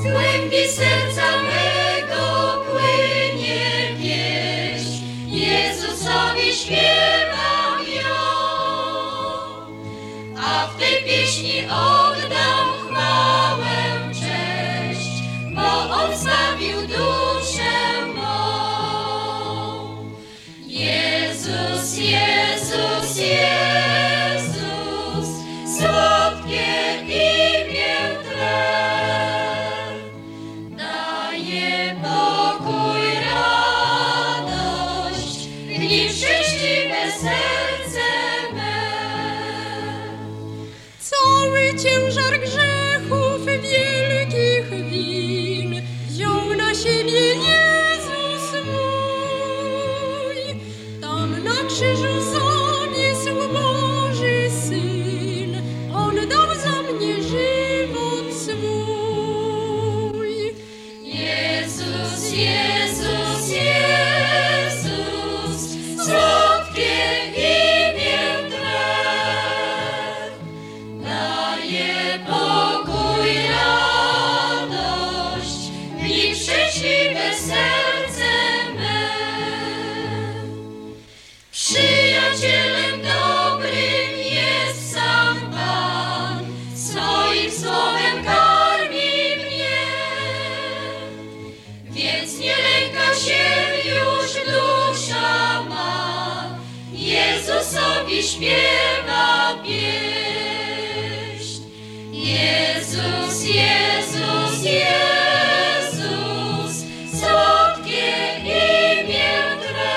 głębi serca mego płynie pieśń, Jezusowi śpiewam ją, a w tej pieśni oddam chwałę, cześć, bo On zbawił duszę mą. Jezus, Jezus, Jezus, słodkie imię Twe. Pokój, radość, w nim szczęśliwe serce me. Cały ciężar grzechów wielkich win wziął na siebie Jezus mój. Tam na krzyżu zaniósł Boży Syn, On dał za mnie żywot swój. Jezus, Jezus, Jezus, słodkie imię Twe. Daje pokój, radość, w nim szczęśliwe serce me. Przyjacielem dobrym jest sam Pan, swoim słowem karmi mnie. Więc nie lęka się już dusza ma, Jezusowi śpiewa pieśń. Jezus, Jezus, Jezus, słodkie imię Twe.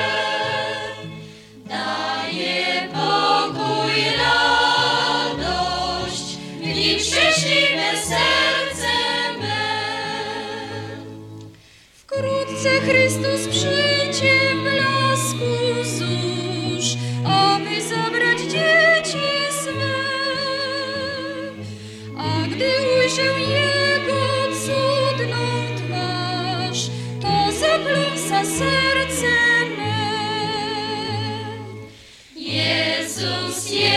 Daje pokój, radość, w nim szczęśliwe serce me. Wkrótce Chrystus przyjdzie w blasku zórz, aby zabrać dzieci swe. A gdy ujrzę Jego cudną twarz, to zapląsa serce me. Jezus,